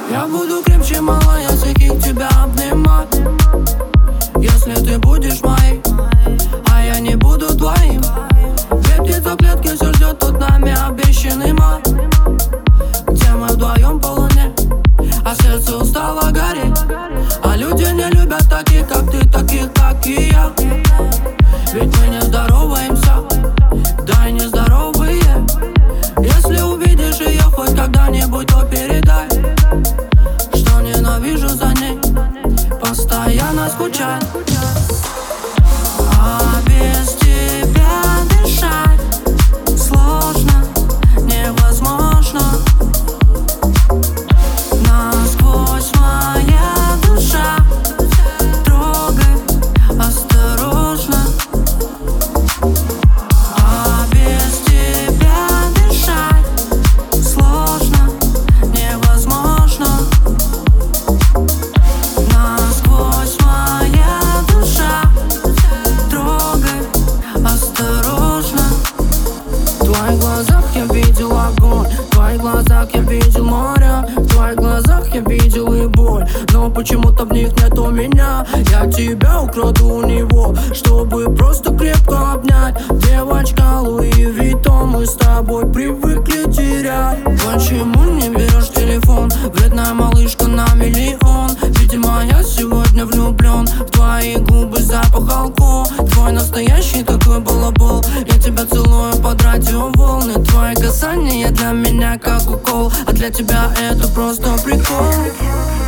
Я буду крепче, малая, всяких тебя обнимать, если ты будешь моей, а я не буду твоим. Две птицы в клетке, все ждет тут нами обещанный май, где мы вдвоем по луне, а сердце устало гореть. А люди не любят таких, как ты, таких, как и я. Ведь мы не здороваемся, да и не здоровые. Если увидишь ее хоть когда-нибудь, то передай, что ненавижу за ней, постоянно скучать. А без тебя дышать сложно, невозможно. Насквозь моя душа трогай осторожно. А без тебя дышать сложно, невозможно. Насквозь моя душа трогай осторожно. В твоих глазах я видел огонь, в твоих глазах я видел море, в твоих глазах я видел и боль, но почему-то в них нету меня. Я тебя украду у него, чтобы просто крепко обнять. Девочка Луи Виттон, мы с тобой привыкли терять. Почему не берешь телефон? Вредная малышка на миллион. Видимо, я сегодня влюблен в твои губы, запах алкоголь. Твой настоящий такой балабол. Я тебя целую под радиоволны. Твои касания для меня как укол, а для тебя это просто прикол.